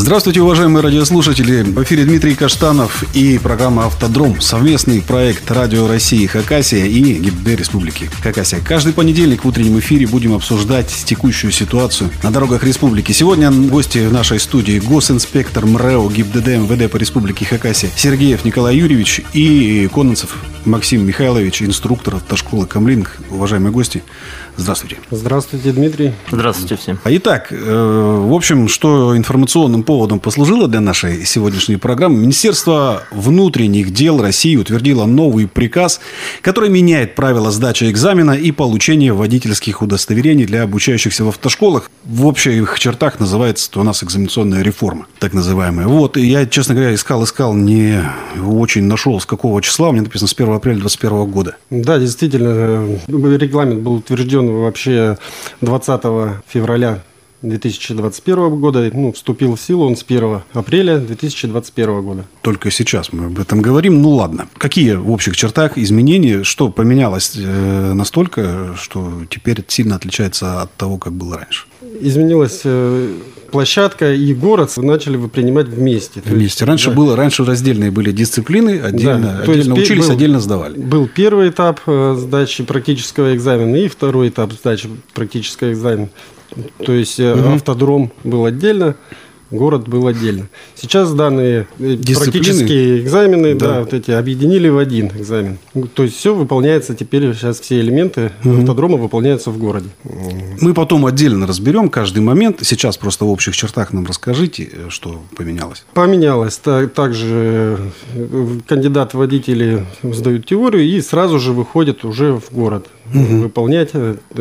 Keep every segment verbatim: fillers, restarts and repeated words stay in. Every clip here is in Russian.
Здравствуйте, уважаемые радиослушатели. В эфире Дмитрий Каштанов и программа «Автодром». Совместный проект Радио России Хакасия и ГИБДД Республики Хакасия. Каждый понедельник в утреннем эфире будем обсуждать текущую ситуацию на дорогах республики. Сегодня гости в нашей студии госинспектор МРЭО ГИБДД МВД по Республике Хакасия Сергеев Николай Юрьевич и Кононцев Максим Михайлович, инструктор автошколы Камлинг. Уважаемые гости, здравствуйте. Здравствуйте, Дмитрий. Здравствуйте всем. Итак, в общем, что информационным поводом послужило для нашей сегодняшней программы, Министерство внутренних дел России утвердило новый приказ, который меняет правила сдачи экзамена и получения водительских удостоверений для обучающихся в автошколах. В общих чертах называется это у нас экзаменационная реформа, так называемая. Вот, и я, честно говоря, искал, искал, не очень нашел, с какого числа. У меня написано с первого апреля двадцать первого года. Да, действительно, регламент был утвержден вообще двадцатого февраля две тысячи двадцать первого года, ну, вступил в силу он с первого апреля две тысячи двадцать первого года. Только сейчас мы об этом говорим. Ну, ладно. Какие в общих чертах изменения, что поменялось э, настолько, что теперь сильно отличается от того, как было раньше? Изменилась э, площадка и город начали принимать вместе. Вместе. Есть, раньше, да. было, раньше раздельные были дисциплины, отдельно, да, отдельно есть, учились, был, отдельно сдавали. Был первый этап сдачи практического экзамена и второй этап сдачи практического экзамена. То есть угу. автодром был отдельно, город был отдельно. Сейчас данные дисциплины, практические экзамены, да. Да, вот эти объединили в один экзамен. То есть все выполняется теперь, сейчас все элементы угу. автодрома выполняются в городе. Мы потом отдельно разберем каждый момент. Сейчас просто в общих чертах нам расскажите, что поменялось. Поменялось. Также кандидаты-водители сдают теорию и сразу же выходят уже в город угу. выполнять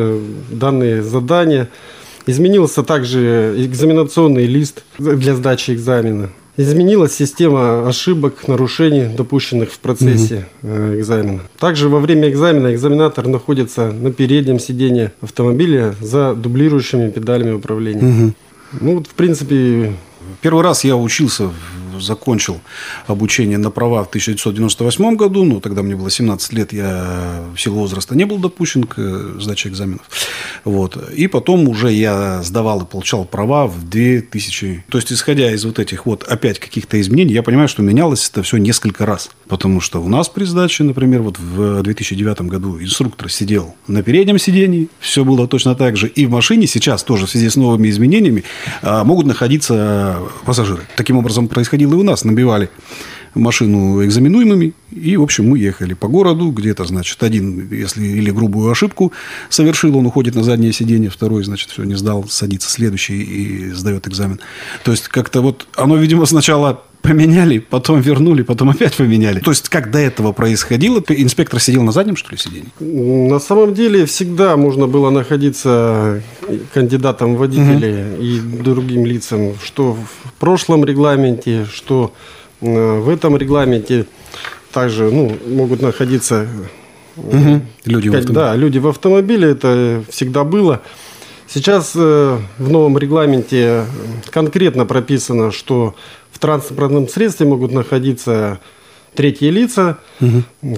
данные задания. Изменился также экзаменационный лист для сдачи экзамена. Изменилась система ошибок, нарушений, допущенных в процессе угу. экзамена. Также во время экзамена экзаменатор находится на переднем сидении автомобиля за дублирующими педалями управления. Угу. Ну, вот, в принципе... Первый раз я учился, закончил обучение на права в тысяча девятьсот девяносто восьмом году. Ну, тогда мне было семнадцать лет, я в силу возраста не был допущен к сдаче экзаменов. Вот. И потом уже я сдавал и получал права в две тысячи... То есть, исходя из вот этих вот опять каких-то изменений, я понимаю, что менялось это все несколько раз. Потому что у нас при сдаче, например, вот в две тысячи девятом году инструктор сидел на переднем сидении, все было точно так же. И в машине сейчас тоже в связи с новыми изменениями могут находиться пассажиры. Таким образом происходило и у нас. Набивали машину экзаменуемыми, и, в общем, мы ехали по городу, где-то, значит, один, если или грубую ошибку совершил, он уходит на заднее сиденье, второй, значит, все, не сдал, садится следующий и сдает экзамен. То есть, как-то вот оно, видимо, сначала поменяли, потом вернули, потом опять поменяли. То есть, как до этого происходило? Инспектор сидел на заднем, что ли, сиденье? На самом деле, всегда можно было находиться кандидатом в водители угу. и другим лицам, что в прошлом регламенте, что в этом регламенте. Также ну, могут находиться угу. люди, в да, люди в автомобиле. Это всегда было. Сейчас э, в новом регламенте конкретно прописано, что в транспортном средстве могут находиться третьи лица, угу.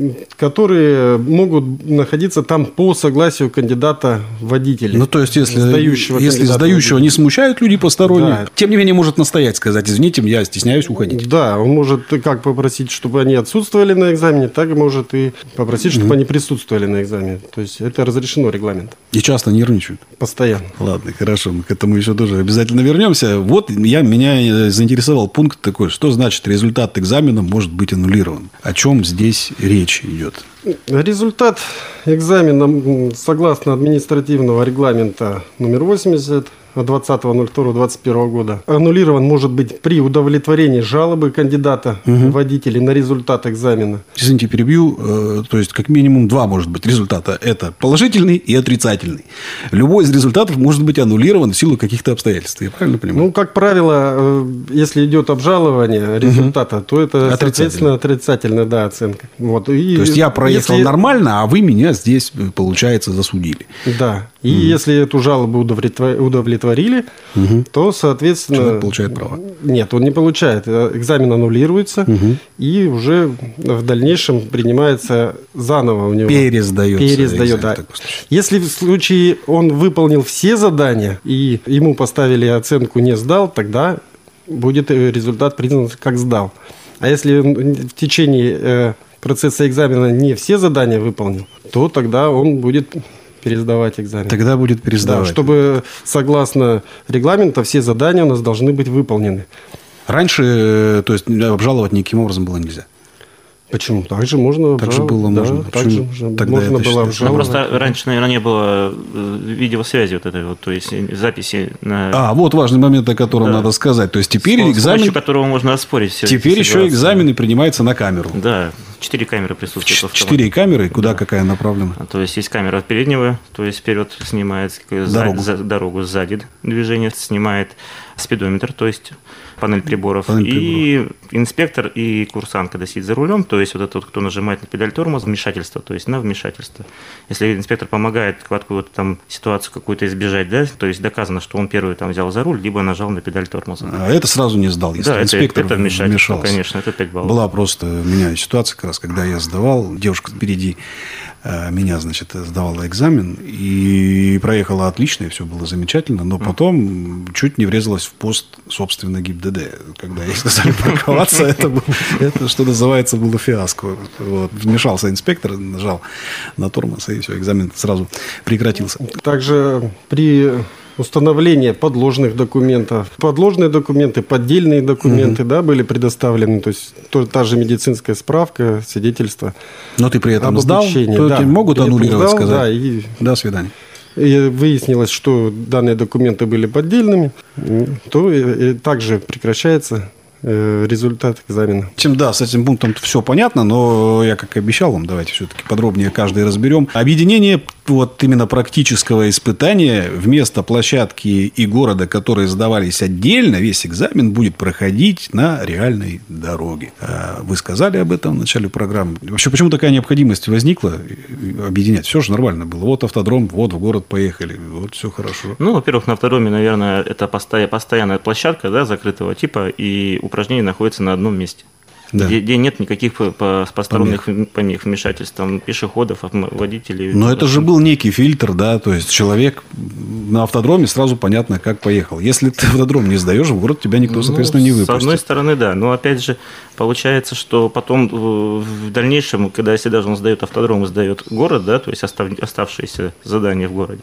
которые могут находиться там по согласию кандидата водителя. Ну, то есть, если сдающего, если сдающего не смущают люди посторонние, да. тем не менее, может настоять, сказать, извините, я стесняюсь уходить. Да, он может как попросить, чтобы они отсутствовали на экзамене, так и может и попросить, чтобы угу. они присутствовали на экзамене. То есть, это разрешено регламент. И часто нервничают? Постоянно. Ладно, хорошо, мы к этому еще тоже обязательно вернемся. Вот я, меня заинтересовал пункт такой, что значит результат экзамена может быть аннулирован. О чем здесь речь идет? Результат экзамена, согласно административного регламента номер восемьдесят от двадцатого ноль второго двадцать первого года, аннулирован может быть при удовлетворении жалобы кандидата угу. водителей на результат экзамена. Извините, перебью. То есть, как минимум два может быть результата. Это положительный и отрицательный. Любой из результатов может быть аннулирован в силу каких-то обстоятельств. Я правильно понимаю? Ну, как правило, если идет обжалование результата, угу. то это, соответственно, отрицательная да, оценка. Вот. И то есть, я проехал если... нормально, а вы меня здесь, получается, засудили. Да. И угу. если эту жалобу удовлетворили, угу. то, соответственно... Человек получает права. Нет, он не получает. Экзамен аннулируется, угу. и уже в дальнейшем принимается заново у него. Пересдается. Пересдает, да. Если в случае он выполнил все задания, и ему поставили оценку «не сдал», тогда будет результат признан как сдал. А если в течение процесса экзамена не все задания выполнил, то тогда он будет пересдавать экзамен. Тогда будет пересдавать. Да, чтобы согласно регламенту все задания у нас должны быть выполнены. Раньше, то есть, обжаловать никаким образом было нельзя. Почему? Так же можно. Так же было да, можно. Так же можно было обжаловать. Ну, просто раньше, наверное, не было видеосвязи вот этой вот, то есть записи на... А, вот важный момент, о котором да. надо сказать. То есть теперь с экзамен... С помощью которого можно оспорить все. Теперь еще экзамены принимаются на камеру. Да. Четыре камеры присутствуют. Четыре камеры? Куда да. какая направлена? То есть есть камера переднего, то есть вперед снимает дорогу, за, дорогу сзади движение, снимает спидометр, то есть панель приборов. Панель и приборов. Инспектор и курсант, когда сидит за рулем, то есть вот этот вот, кто нажимает на педаль тормоза, вмешательство, то есть на вмешательство. Если инспектор помогает какую-то там ситуацию какую-то избежать, да, то есть доказано, что он первый там взял за руль, либо нажал на педаль тормоза. А это сразу не сдал, если да, инспектор это, это вмешательство, вмешался. Конечно, это пять баллов. Была просто у меня ситуация, как раз, когда я сдавал, девушка впереди меня, значит, сдавала экзамен и проехала отлично, и все было замечательно, но потом чуть не врезалась в пост, собственно, ГИБДД. Когда ей сказали парковаться, это, это, что называется, было фиаско. Вот. Вмешался инспектор, нажал на тормоз, и все, экзамен сразу прекратился. Также при установлении подложных документов, подложные документы, поддельные документы, угу. да, были предоставлены, то есть то, та же медицинская справка, свидетельство. Но ты при этом сдал, то да, могут аннулировать, сдал, сказать. Да, и до свидания. И выяснилось, что данные документы были поддельными, то и, и также прекращается результат экзамена. Чем, да, с этим пунктом все понятно, но я, как и обещал вам, давайте все-таки подробнее каждый разберем. Объединение вот именно практического испытания вместо площадки и города, которые сдавались отдельно, весь экзамен будет проходить на реальной дороге. Вы сказали об этом в начале программы. Вообще, почему такая необходимость возникла объединять? Все же нормально было. Вот автодром, вот в город поехали, вот все хорошо. Ну, во-первых, на автодроме, наверное, это постоянная площадка, да, закрытого типа, и упражнения находятся на одном месте. Да. Где, где нет никаких посторонних помех, помех вмешательств, там, пешеходов, водителей. Но это же был некий фильтр, да, то есть человек на автодроме сразу понятно, как поехал. Если ты автодром не сдаешь, в город тебя никто, соответственно, ну, не выпустит. С одной стороны, да, но опять же, получается, что потом в дальнейшем, когда если даже он сдает автодром и сдает город, да, то есть остав, оставшиеся задания в городе,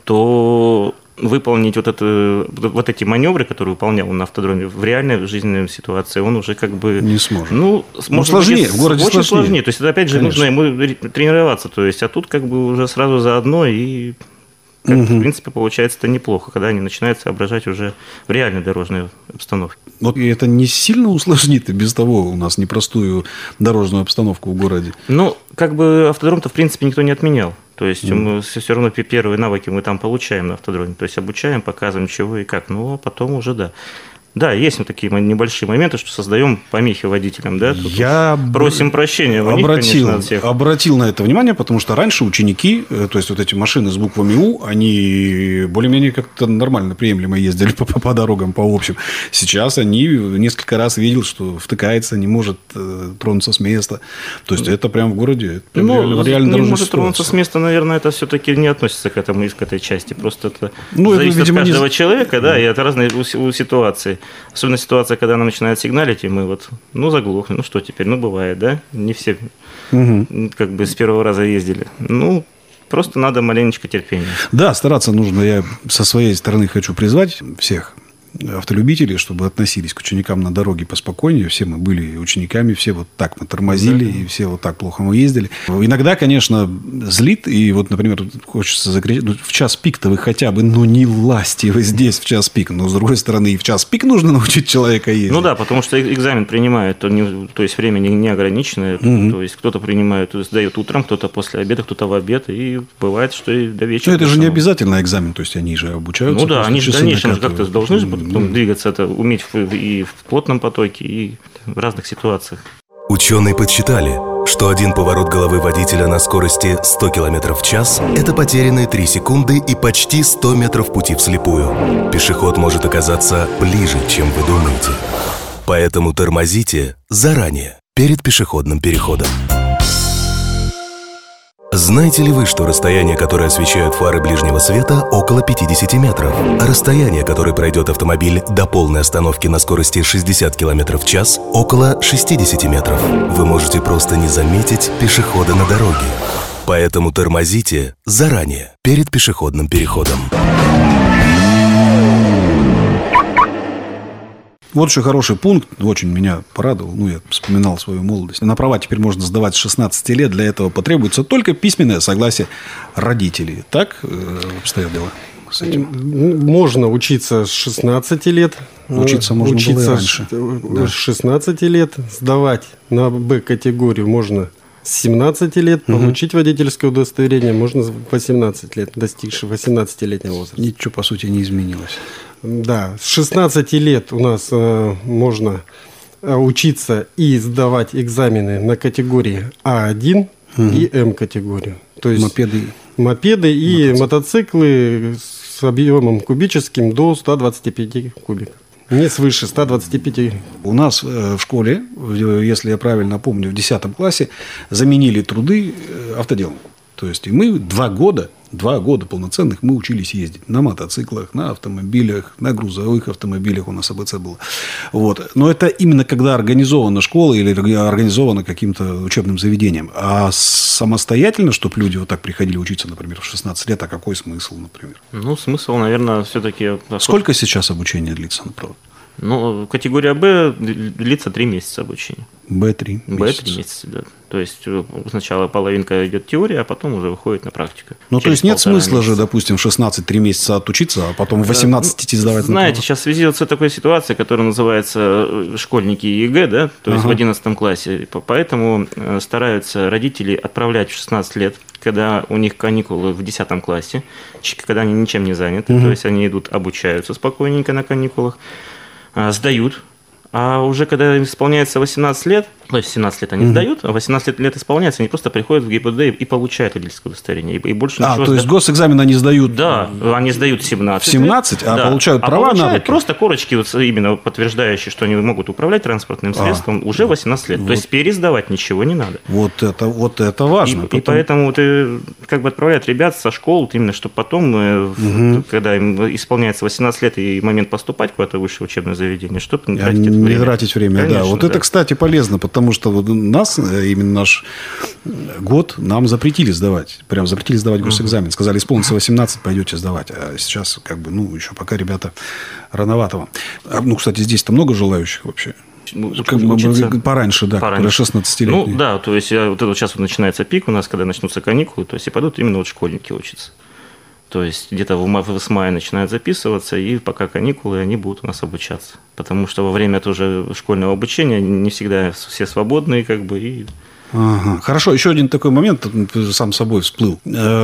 то выполнить вот, это, вот эти маневры, которые выполнял он на автодроме, в реальной жизненной ситуации он уже как бы... Не сможет. Ну, ну сложнее, быть, в городе очень сложнее. сложнее. То есть, это опять же Конечно. нужно ему тренироваться. То есть, а тут как бы уже сразу заодно и... Как, угу. В принципе, получается это неплохо, когда они начинают соображать уже в реальной дорожной обстановке. Вот и это не сильно усложнит и без того у нас непростую дорожную обстановку в городе? Ну, как бы автодром-то, в принципе, никто не отменял. То есть, mm. мы все равно первые навыки мы там получаем на автодроме. То есть, обучаем, показываем, чего и как. Ну, а потом уже, да. Да, есть вот такие небольшие моменты, что создаем помехи водителям, да? Тут Я просим прощения у обратил, них, конечно, от всех. Обратил на это внимание, потому что раньше ученики, то есть вот эти машины с буквами У, они более-менее как-то нормально, приемлемо ездили по, по, по дорогам, по общим. Сейчас они несколько раз видел, что втыкается, не может э, тронуться с места. То есть это прямо в городе, это прям ну, реально, реально не дорожная может ситуация. тронуться с места, наверное, это все-таки не относится к этому, к этой части. Просто это ну, зависит это, видимо, от каждого не... человека, да, и от разной ситуации. Особенно ситуация, когда она начинает сигналить, и мы вот, ну, заглохли, ну, что теперь, ну, бывает, да, не все угу. как бы с первого раза ездили. Ну, просто надо маленечко терпения. Да, стараться нужно. Я со своей стороны хочу призвать всех автолюбителей, чтобы относились к ученикам на дороге поспокойнее. Все мы были учениками, все вот так мы тормозили, да. и все вот так плохо мы ездили. Иногда, конечно, злит, и вот, например, хочется закричать, ну, в час пик-то вы хотя бы, ну, не лазьте вы здесь в час пик. Но, с другой стороны, и в час пик нужно научить человека ездить. Ну да, потому что экзамен принимают, то, не, то есть время не, не ограниченное, угу. то есть кто-то принимает, то есть сдает утром, кто-то после обеда, кто-то в обед, и бывает, что и до вечера. Но это же не обязательно экзамен, то есть они же обучаются. Ну да, они же в дальнейшем как-то должны же Mm-hmm. двигаться, это уметь и в плотном потоке, и в разных ситуациях. Ученые подсчитали, что один поворот головы водителя на скорости сто километров в час – это потерянные три секунды и почти сто метров пути вслепую. Пешеход может оказаться ближе, чем вы думаете. Поэтому тормозите заранее, перед пешеходным переходом. Знаете ли вы, что расстояние, которое освещают фары ближнего света, около пятьдесят метров, а расстояние, которое пройдет автомобиль до полной остановки на скорости шестьдесят километров в час, около шестьдесят метров? Вы можете просто не заметить пешехода на дороге. Поэтому тормозите заранее, перед пешеходным переходом. Вот еще хороший пункт, очень меня порадовал, ну, я вспоминал свою молодость. На права теперь можно сдавать с шестнадцати лет, для этого потребуется только письменное согласие родителей. Так э, обстоят дела с этим? Можно учиться с шестнадцати лет. Учиться можно учиться было и раньше. С шестнадцати лет, сдавать на Б-категорию можно с семнадцати лет, угу. Получить водительское удостоверение можно в восемнадцать лет, достигши восемнадцатилетнего возраста. Ничего, по сути, не изменилось. Да, с шестнадцати лет у нас э, можно учиться и сдавать экзамены на категории А один угу. и М-категорию. То есть мопеды, мопеды и мотоциклы с объемом кубическим до ста двадцати пяти кубиков. Не свыше ста двадцати пяти. У нас в школе, если я правильно помню, в десятом классе заменили труды автоделом. То есть, и мы два года, два года полноценных мы учились ездить на мотоциклах, на автомобилях, на грузовых автомобилях, у нас АБЦ было. Вот. Но это именно когда организована школа или организована каким-то учебным заведением. А самостоятельно, чтобы люди вот так приходили учиться, например, в шестнадцать лет, а какой смысл, например? Ну, смысл, наверное, все-таки... Сколько сейчас обучение длится, например? Ну, категория Б длится три месяца обучения. Б три месяца. Б три месяца, да. То есть сначала половинка идет теория, а потом уже выходит на практику. Ну, то есть нет смысла месяца. же, допустим, в шестнадцать три месяца отучиться, а потом в восемнадцать идти сдавать. Знаете, сейчас в связи с такой ситуацией, которая называется школьники ЕГЭ, да, то есть ага. в одиннадцатом классе, поэтому стараются родители отправлять в шестнадцать лет, когда у них каникулы в десятом классе, когда они ничем не заняты, угу. то есть они идут, обучаются спокойненько на каникулах, сдают, а уже когда им исполняется восемнадцать лет, то есть семнадцать лет они mm-hmm. сдают, а восемнадцать лет исполняется, они просто приходят в ГИБДД и получают водительское удостоверение. И, и больше а, ничего. То есть госэкзамен они сдают? Да, они сдают семнадцать. В семнадцать, а да. получают а права получают на руки? Просто корочки, вот, именно подтверждающие, что они могут управлять транспортным средством, а, уже восемнадцать лет. Вот. То есть пересдавать ничего не надо. Вот это, вот это важно. И, потом... и поэтому вот, как бы отправляют ребят со школ, именно чтобы потом, угу. когда им исполняется восемнадцать лет и момент поступать куда-то в высшее учебное заведение, чтобы не тратить время. Не тратить время, Конечно, да. Вот да. это, кстати, полезно, потому что вот нас, именно наш год, нам запретили сдавать. Прям запретили сдавать госэкзамен. Сказали, исполнится восемнадцать, пойдете сдавать. А сейчас, как бы, ну, еще пока, ребята, рановато вам. А, ну, кстати, здесь-то много желающих вообще. Как бы пораньше, да, пораньше. шестнадцатилетние. Ну, да, то есть, вот это вот сейчас вот начинается пик у нас, когда начнутся каникулы, то есть, и пойдут именно вот школьники учиться. То есть, где-то в мае, с мая начинают записываться, и пока каникулы, они будут у нас обучаться. Потому что во время тоже школьного обучения не всегда все свободные, как бы, и... Ага. Хорошо, еще один такой момент, сам собой всплыл.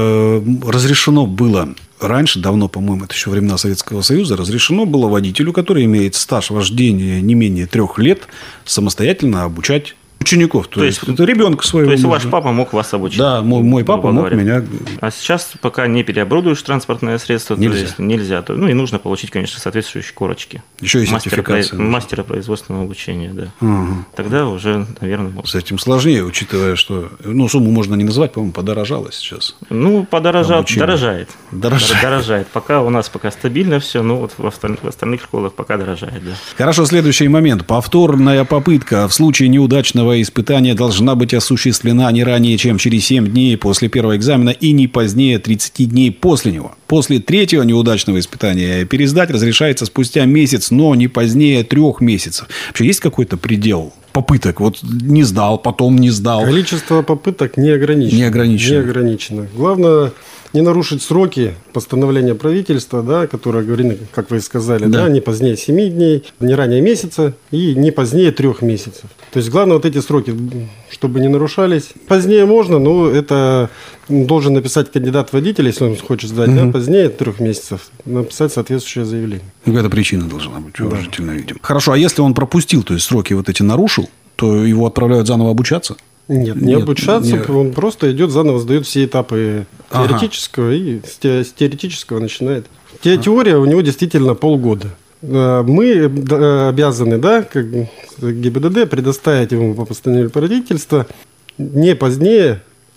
Разрешено было раньше, давно, по-моему, это еще времена Советского Союза, разрешено было водителю, который имеет стаж вождения не менее трех лет, самостоятельно обучать учеников. То, то есть, есть это ребенка своего. То есть можно. Ваш папа мог вас обучить. Да, мой, мой папа мог меня. А сейчас, пока не переоборудуешь транспортное средство, нельзя. То есть нельзя. То, ну и нужно получить, конечно, соответствующие корочки. Еще и мастера, сертификация. Мастера производственного обучения, да. Угу. Тогда уже, наверное, можно. С этим сложнее, учитывая, что ну, сумму можно не назвать, по-моему, подорожало сейчас. Ну, подорожало, дорожает. Дорожает. Дорожает. Пока у нас пока стабильно все, но вот в остальных, в остальных школах пока дорожает, да. Хорошо, следующий момент. Повторная попытка в случае неудачного испытания должна быть осуществлена не ранее, чем через семь дней после первого экзамена и не позднее тридцати дней после него. После третьего неудачного испытания пересдать разрешается спустя месяц, но не позднее трех месяцев. Вообще есть какой-то предел попыток? Вот не сдал, потом не сдал. Количество попыток не ограничено. Не ограничено. Не ограничено. Главное не нарушить сроки постановления правительства, да, которое говорит, как вы сказали, да. Да, не позднее семи дней, не ранее месяца и не позднее трех месяцев. То есть главное вот эти сроки, чтобы не нарушались. Позднее можно, но это должен написать кандидат водителя, если он хочет сдать, угу. да, позднее трех месяцев, написать соответствующее заявление. Какая-то причина должна быть, уважительно, да. видимо. Хорошо, а если он пропустил, то есть сроки вот эти нарушил, то его отправляют заново обучаться? Нет, не Нет, обучаться, не... он просто идет заново, сдает все этапы теоретического ага. и с теоретического начинает. Теория у него действительно полгода. Мы обязаны, да, как ГИБДД, предоставить ему по постановлению правительства не позднее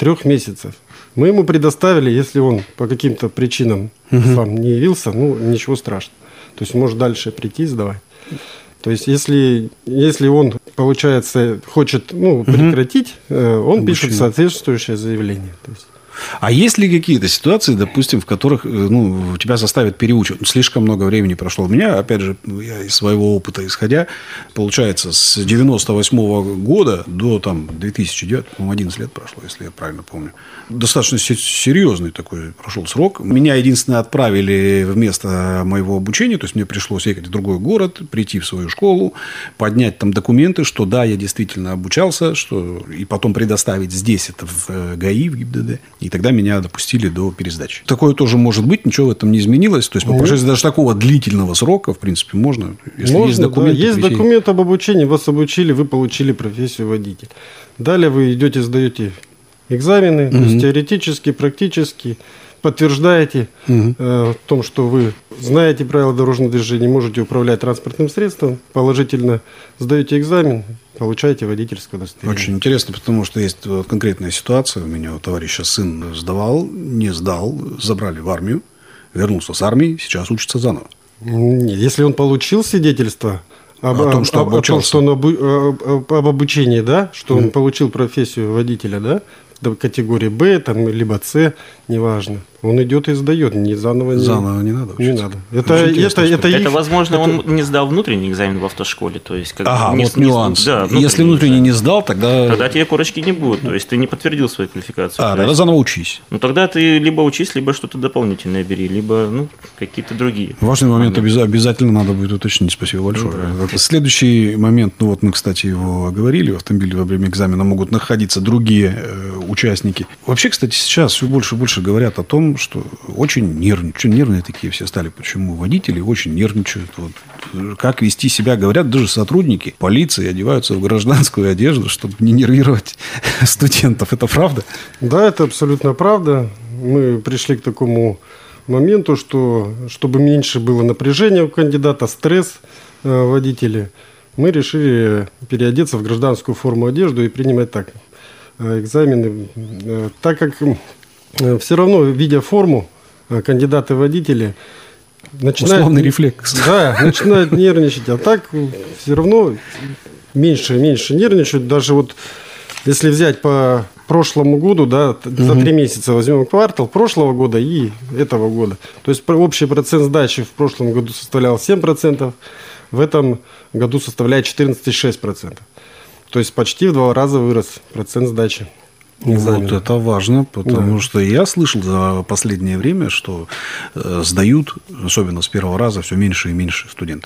трех месяцев. Мы ему предоставили, если он по каким-то причинам угу. сам не явился, ну, ничего страшного. То есть, может дальше прийти и сдавать. То есть, если, если он, получается, хочет ну, прекратить, угу. он Обучение. пишет соответствующее заявление. То есть. А есть ли какие-то ситуации, допустим, в которых ну, тебя заставят переучивать? Слишком много времени прошло. У меня, опять же, я из своего опыта исходя, получается, с девяносто восьмого года до там, две тысячи девятого, по-моему, одиннадцать лет прошло, если я правильно помню. Достаточно серьезный такой прошел срок. Меня, единственное, отправили вместо моего обучения, то есть мне пришлось ехать в другой город, прийти в свою школу, поднять там документы, что да, я действительно обучался, что и потом предоставить здесь это в ГАИ, в ГИБДД. И тогда меня допустили до пересдачи. Такое тоже может быть, ничего в этом не изменилось. То есть, по прошествии даже такого длительного срока, в принципе, можно. Если можно, есть документ, да. Есть документ об обучении, вас обучили, вы получили профессию водителя. Далее вы идете, сдаете экзамены, угу. то есть теоретически, практически, подтверждаете угу. э, в том, что вы знаете правила дорожного движения, можете управлять транспортным средством, положительно сдаете экзамен, получаете водительское удостоверение. Очень интересно, потому что есть вот конкретная ситуация. У меня у товарища сын сдавал, не сдал, забрали в армию, вернулся с армии, сейчас учится заново. Нет, если он получил свидетельство об, о том, что об, о том, что он обу, об, об обучении, да, что mm. он получил профессию водителя, да, категории Б, там, либо С, неважно. Он идет и сдает, не заново. Заново не надо учиться. Не надо. Это, это, это, это, возможно, это... он не сдал внутренний экзамен в автошколе. То есть, как ага, не, вот не, нюанс. Да, если внутренний экзамен. не сдал, тогда... Тогда тебе корочки не будет. То есть, ты не подтвердил свою квалификацию. А, тогда заново учись. Ну, тогда ты либо учись, либо что-то дополнительное бери, либо ну, какие-то другие. Важный момент а, обязательно надо будет уточнить. Спасибо большое. Ну, да. Следующий момент, ну вот мы, кстати, его оговорили, в автомобиле во время экзамена могут находиться другие э, участники. Вообще, кстати, сейчас все больше и больше говорят о том, что очень нервничают. Нервные такие все стали. Почему? Водители очень нервничают. Вот. Как вести себя, говорят, даже сотрудники полиции одеваются в гражданскую одежду, чтобы не нервировать студентов. Это правда? Да, это абсолютно правда. Мы пришли к такому моменту, что чтобы меньше было напряжения у кандидата, стресс э, водителя, мы решили переодеться в гражданскую форму одежды и принимать так э, экзамены. Э, так как э, все равно, видя форму, кандидаты-водители начинают, условный рефлекс. Да, начинают нервничать. А так все равно меньше и меньше нервничают. Даже вот если взять по прошлому году, да, угу. за три месяца возьмем квартал прошлого года и этого года. То есть общий процент сдачи в прошлом году составлял семь процентов, в этом году составляет четырнадцать целых шесть десятых процента. То есть почти в два раза вырос процент сдачи. Экзамен. Вот это важно, потому да. что я слышал за последнее время, что э, сдают, особенно с первого раза, все меньше и меньше студентов.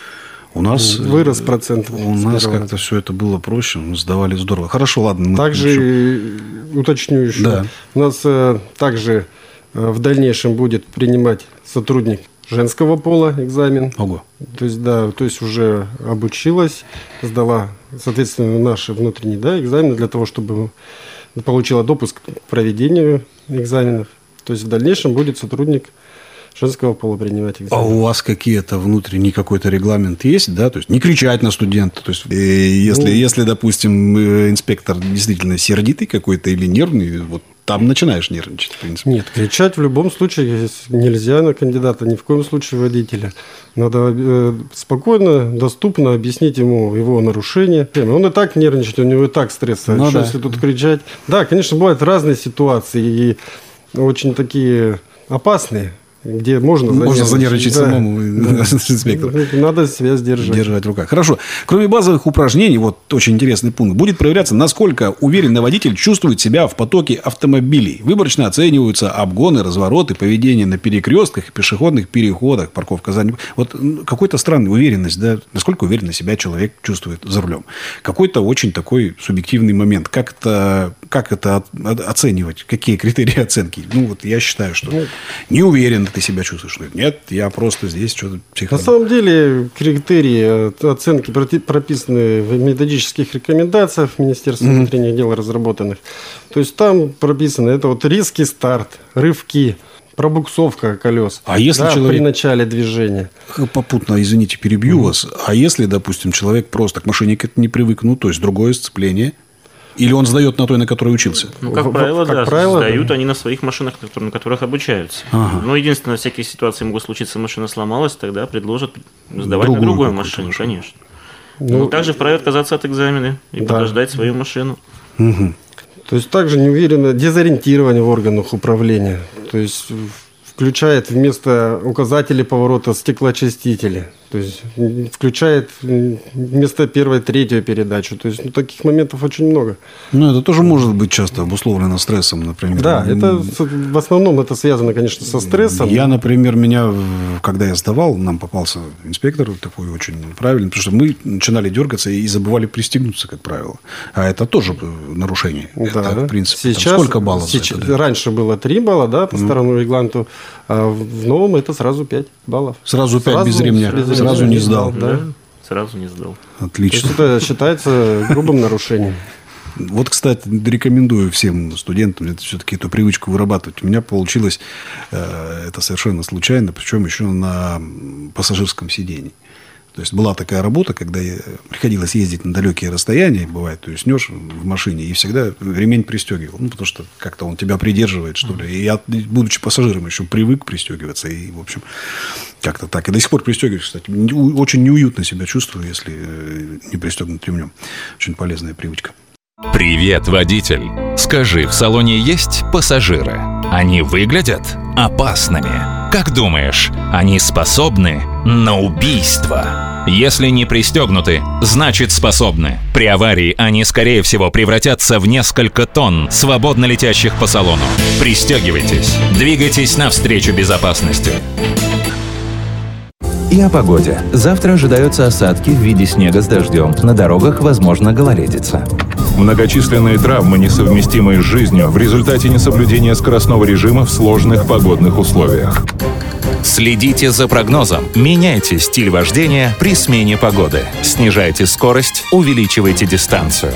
У нас вырос процент. У нас как-то все это было проще, мы сдавали здорово. Хорошо, ладно. Также еще... уточню еще. Да. У нас э, также э, в дальнейшем будет принимать сотрудник женского пола экзамен. Ого. То есть, да, то есть уже обучилась, сдала, соответственно, наши внутренние да, экзамены для того, чтобы получила допуск к проведению экзаменов. То есть в дальнейшем будет сотрудник женского пола принимать экзамен. А у вас какие-то внутренний какой-то регламент есть, да? То есть не кричать на студента. То есть если, ну, если, допустим, инспектор действительно сердитый какой-то или нервный, вот там начинаешь нервничать, в принципе. Нет, кричать в любом случае нельзя на кандидата, ни в коем случае водителя. Надо э, спокойно, доступно объяснить ему его нарушение. Он и так нервничает, у него и так стресс. А ну, да. Если тут кричать? Да, конечно, бывают разные ситуации и очень такие опасные, где можно, можно занервничать да, самому да. инспектору. Надо себя сдержать. Держать в руках. Хорошо. Кроме базовых упражнений, вот очень интересный пункт, будет проверяться, насколько уверенно водитель чувствует себя в потоке автомобилей. Выборочно оцениваются обгоны, развороты, поведение на перекрестках, пешеходных переходах, парковка заднего. Вот какой-то странная уверенность, да, насколько уверенно себя человек чувствует за рулем. Какой-то очень такой субъективный момент. Как это, как это оценивать? Какие критерии оценки? Ну, вот я считаю, что ну, не уверен ты себя чувствуешь. Нет, я просто здесь что-то психо... На самом деле, критерии оценки прописаны в методических рекомендациях Министерства mm-hmm. внутренних дел разработанных. То есть, там прописано, это вот риски старт, рывки, пробуксовка колес а если да, человек... при начале движения. Попутно, извините, перебью mm-hmm. вас. А если, допустим, человек просто к машине к этому не привык, ну, то есть, другое сцепление... Или он сдает на той, на которой учился? Ну, как правило, как да, правило, сдают да. они на своих машинах, на которых обучаются. Ага. Но единственное, всякие ситуации могут случиться, машина сломалась, тогда предложат сдавать Другую на другую машину, машину, конечно. Ну, Но также вправе отказаться от экзамена и да. подождать свою машину. Угу. То есть также неуверенно дезориентирование в органах управления. То есть включает вместо указателей поворота стеклоочистители. То есть включает вместо первой третью передачу. То есть ну, таких моментов очень много. Ну, это тоже может быть часто обусловлено стрессом, например. Да, это в основном это связано, конечно, со стрессом. Я, например, меня, когда я сдавал, нам попался инспектор такой очень правильный, потому что мы начинали дергаться и забывали пристегнуться, как правило. А это тоже нарушение. Да, это, да. в принципе, Сейчас, там сколько баллов? Сейчас, за это? раньше было три балла, да, по ну. старому регламенту, а в новом это сразу пять баллов. Сразу пять без ремня? Без ремня. Сразу не сдал? Да, да, сразу не сдал. Отлично. То есть это считается грубым нарушением. Вот, кстати, рекомендую всем студентам это все-таки эту привычку вырабатывать. У меня получилось э, это совершенно случайно, причем еще на пассажирском сидении. То есть была такая работа, когда я, приходилось ездить на далекие расстояния, бывает, то есть снешь в машине и всегда ремень пристегивал. Ну, потому что как-то он тебя придерживает, что ли. И я, будучи пассажиром, еще привык пристегиваться. И, в общем, как-то так. И до сих пор пристегиваюсь, кстати. Очень неуютно себя чувствую, если не пристегнут ремнем. Очень полезная привычка. Привет, водитель! Скажи, в салоне есть пассажиры? Они выглядят опасными. Как думаешь, они способны на убийство? Если не пристегнуты, значит способны. При аварии они, скорее всего, превратятся в несколько тонн, свободно летящих по салону. Пристегивайтесь, двигайтесь навстречу безопасности. И о погоде. Завтра ожидаются осадки в виде снега с дождем. На дорогах возможна гололедица. Многочисленные травмы, несовместимые с жизнью, в результате несоблюдения скоростного режима в сложных погодных условиях. Следите за прогнозом. Меняйте стиль вождения при смене погоды. Снижайте скорость, увеличивайте дистанцию.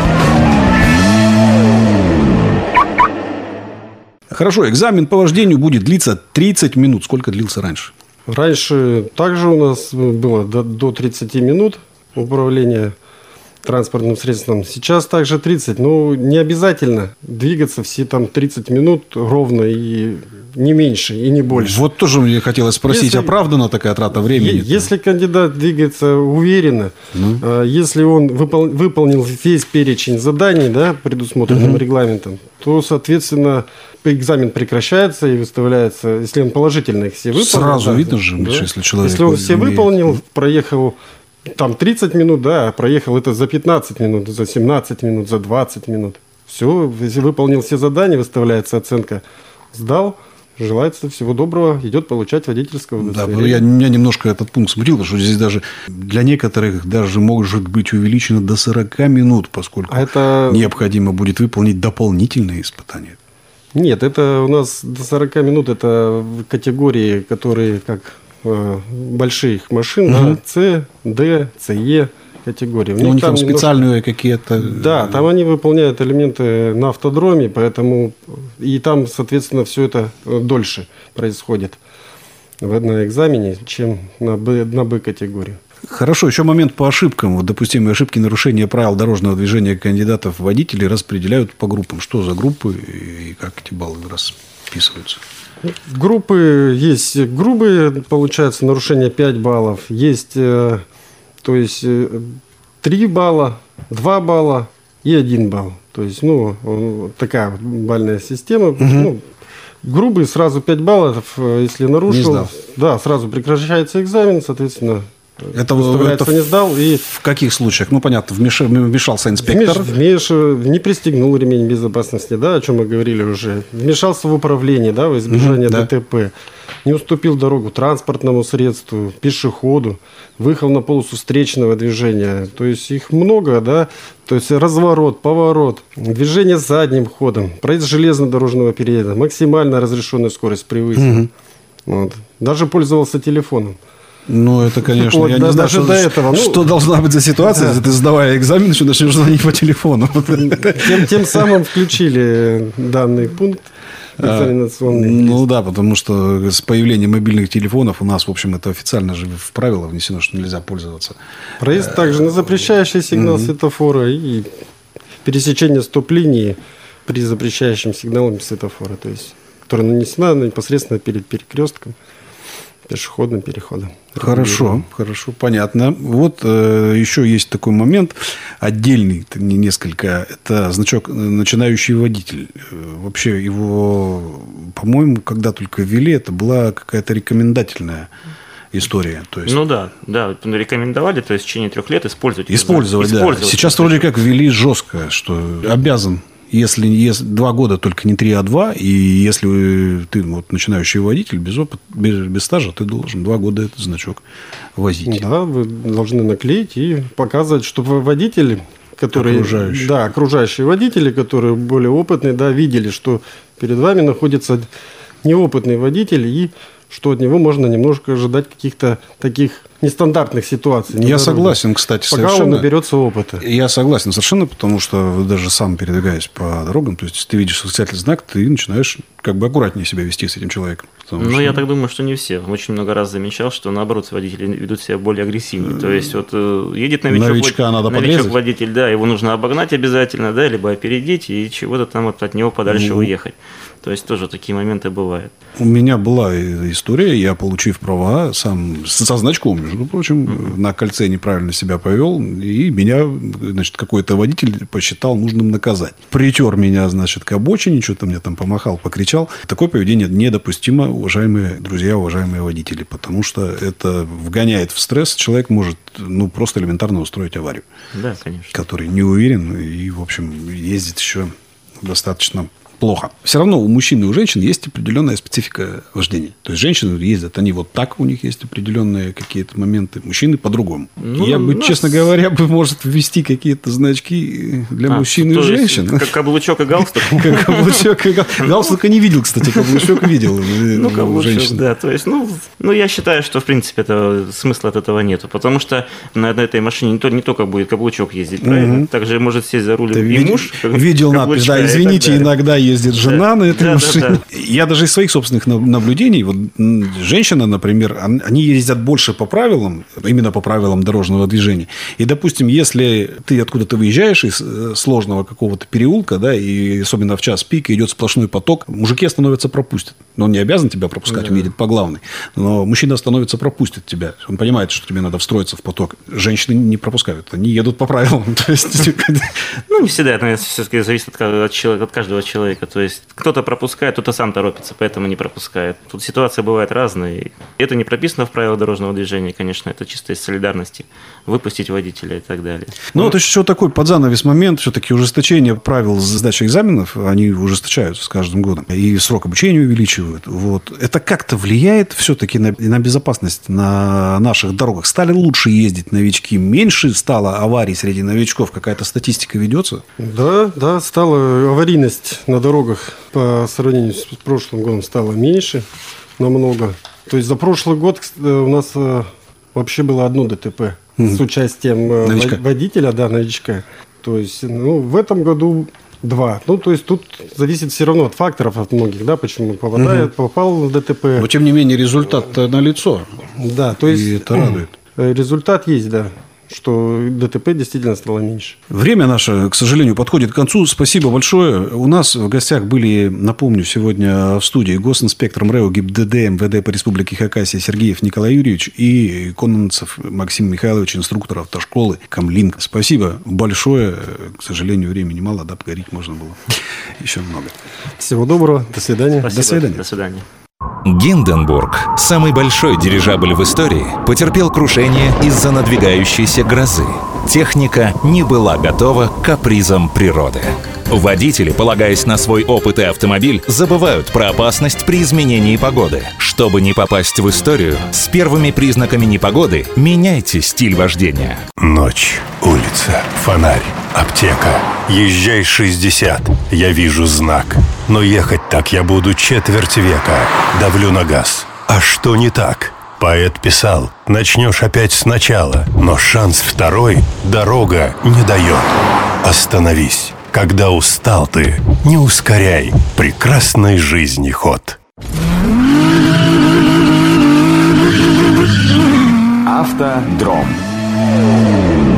Хорошо, экзамен по вождению будет длиться тридцать минут. Сколько длился раньше? Раньше также у нас было до, до тридцати минут управления транспортным средством. Сейчас также тридцать. Но не обязательно двигаться все там тридцать минут ровно и не меньше, и не больше. Вот тоже мне хотелось спросить, если, оправдана такая трата времени? Если кандидат двигается уверенно, ну. если он выпол, выполнил весь перечень заданий, да, предусмотренным угу. регламентом, то, соответственно, экзамен прекращается и выставляется, если он положительно их все выполнил. Сразу да, видно же, да? если человек... Если он все умеет. выполнил, проехал там тридцать минут, да, проехал это за пятнадцать минут, за семнадцать минут, за двадцать минут. Все, если выполнил все задания, выставляется оценка. Сдал, желается всего доброго, идет получать водительское удостоверение. Да, я, меня немножко этот пункт смутил, потому что здесь даже для некоторых даже может быть увеличено до сорока минут, поскольку а это... необходимо будет выполнить дополнительные испытания. Нет, это у нас до сорока минут, это в категории, которые как э, больших машин, угу. да, С, Д, С, категории. У, у них там, там специальные немножко... какие-то... Да, там они выполняют элементы на автодроме, поэтому и там, соответственно, все это дольше происходит на экзамене, чем на Б, на Б-категорию. Хорошо, еще момент по ошибкам. Вот допустимые ошибки нарушения правил дорожного движения кандидатов в водители распределяют по группам. Что за группы и как эти баллы расписываются? Группы есть грубые, получается, нарушение пять баллов. Есть, то есть, три балла, два балла и один балл. То есть, ну, такая бальная система. Угу. Ну, грубый сразу пять баллов, если нарушил. Да, сразу прекращается экзамен, соответственно... Это, это не сдал, и в каких случаях? Ну, понятно, вмешался инспектор. Вмеш, вмеш, не пристегнул ремень безопасности, да, о чем мы говорили уже. Вмешался в управление, да, в избежание mm-hmm, ДТП. Да. Не уступил дорогу транспортному средству, пешеходу. Выехал на полосу встречного движения. То есть их много, да. То есть разворот, поворот, движение задним ходом, проезд железнодорожного переезда, максимально разрешенная скорость превысила. Mm-hmm. Вот. Даже пользовался телефоном. Ну, это, конечно, вот, я да, не знаю, что, до этого. что ну, должна быть за ситуация, да. если ты, сдавая экзамен, еще начнешь звонить по телефону. Тем, тем самым включили данный пункт экзаменационный. А, ну, да, потому что с появлением мобильных телефонов у нас, в общем, это официально же в правила внесено, что нельзя пользоваться. Проезд также на запрещающий сигнал mm-hmm. светофора и пересечение стоп-линии при запрещающем сигнале светофора, то есть, которая нанесена непосредственно перед перекрестком пешеходным переходом. Хорошо, хорошо, понятно. Вот э, еще есть такой момент отдельный, не несколько. Это значок «Начинающий водитель». Вообще его, по-моему, когда только ввели, это была какая-то рекомендательная история. То есть... Ну да, да, рекомендовали, то есть в течение трех лет использовать. Использовать, да. Использовать. Сейчас вроде как ввели жестко, что обязан. Если, если два года, только не три, а два, и если ты вот, начинающий водитель, без опыта, без, без стажа, ты должен два года этот значок возить. Да, вы должны наклеить и показывать, чтобы водители, которые... Окружающие. Да, окружающие водители, которые более опытные, да, видели, что перед вами находится неопытный водитель, и что от него можно немножко ожидать каких-то таких нестандартных ситуаций. Я согласен, кстати, пока совершенно. Он наберется опыта. Я согласен совершенно, потому что даже сам передвигаясь по дорогам, то есть, если ты видишь восклицательный знак, ты начинаешь как бы аккуратнее себя вести с этим человеком. Ну, что... я так думаю, что не все. Очень много раз замечал, что наоборот водители ведут себя более агрессивнее. То есть, вот едет новичок, новичка надо новичок водитель, да, его нужно обогнать обязательно, да, либо опередить и чего-то там вот от него подальше ну... уехать. То есть, тоже такие моменты бывают. У меня была история, я, получив права, сам со значком, между прочим, mm-hmm. на кольце неправильно себя повел, и меня, значит, какой-то водитель посчитал нужным наказать. Притер меня, значит, к обочине, что-то мне там помахал, покричал. Такое поведение недопустимо, уважаемые друзья, уважаемые водители, потому что это вгоняет в стресс. Человек может, ну, просто элементарно устроить аварию. Да, конечно. Который не уверен и, в общем, ездит еще достаточно... плохо. Все равно у мужчин и у женщин есть определенная специфика вождения. То есть, женщины ездят, они вот так, у них есть определенные какие-то моменты. Мужчины по-другому. Ну, я бы, нас... честно говоря, бы, может, ввести какие-то значки для а, мужчин и женщин. Как каблучок и галстук? Как каблучок и галстук. Галстука не видел, кстати, каблучок видел. Ну, каблучок, да. То есть, ну, я считаю, что, в принципе, смысла от этого нету. Потому что на этой машине не только будет каблучок ездить, правильно? Также может сесть за руль и муж. Видел надпись, да, извините, иногда ездит жена да. на этой да, машине. Да, да. Я даже из своих собственных наблюдений, вот женщина, например, они ездят больше по правилам, именно по правилам дорожного движения. И, допустим, если ты откуда-то выезжаешь из сложного какого-то переулка, да, и особенно в час пик идет сплошной поток, мужики остановятся, пропустят. Но он не обязан тебя пропускать, да. он едет по главной. Но мужчина остановится, пропустит тебя. Он понимает, что тебе надо встроиться в поток. Женщины не пропускают, они едут по правилам. Ну, не всегда, это все-таки зависит от каждого человека. То есть кто-то пропускает, кто-то сам торопится, поэтому не пропускает. Тут ситуация бывает разная. Это не прописано в правилах дорожного движения, конечно, это чисто из солидарности. Выпустить водителя и так далее. Ну, вот еще такой подзанавес момент. Все-таки ужесточение правил сдачи экзаменов, они ужесточаются с каждым годом. И срок обучения увеличивают. Вот. Это как-то влияет все-таки на, на безопасность на наших дорогах? Стали лучше ездить новички? Меньше стало аварий среди новичков? Какая-то статистика ведется? Да, да, стала аварийность на дорогах по сравнению с прошлым годом стало меньше намного. То есть за прошлый год у нас вообще было одно ДТП mm-hmm. с участием новичка. водителя, да, новичка. То есть, ну, в этом году два. Ну, то есть тут зависит все равно от факторов, от многих, да, почему попадает, mm-hmm. попал в ДТП. Но тем не менее результат налицо. Да, то есть и это радует. Результат есть, да. Что ДТП действительно стало меньше. Время наше, к сожалению, подходит к концу. Спасибо большое. У нас в гостях были, напомню, сегодня в студии госинспектор МРЭО ГИБДД МВД по Республике Хакасия Сергеев Николай Юрьевич и Кононцев Максим Михайлович, инструктор автошколы Камлинк. Спасибо большое. К сожалению, времени мало, да, погореть можно было еще много. Всего доброго. До свидания. Спасибо. До свидания. До свидания. Гинденбург, самый большой дирижабль в истории, потерпел крушение из-за надвигающейся грозы. Техника не была готова к капризам природы. Водители, полагаясь на свой опыт и автомобиль, забывают про опасность при изменении погоды. Чтобы не попасть в историю, с первыми признаками непогоды меняйте стиль вождения. Ночь, улица, фонарь, аптека. Езжай шестьдесят, я вижу знак. Но ехать так я буду четверть века. Давлю на газ. А что не так? Поэт писал, начнешь опять сначала, но шанс второй дорога не дает. Остановись. Когда устал ты, не ускоряй прекрасной жизни ход. Автодром.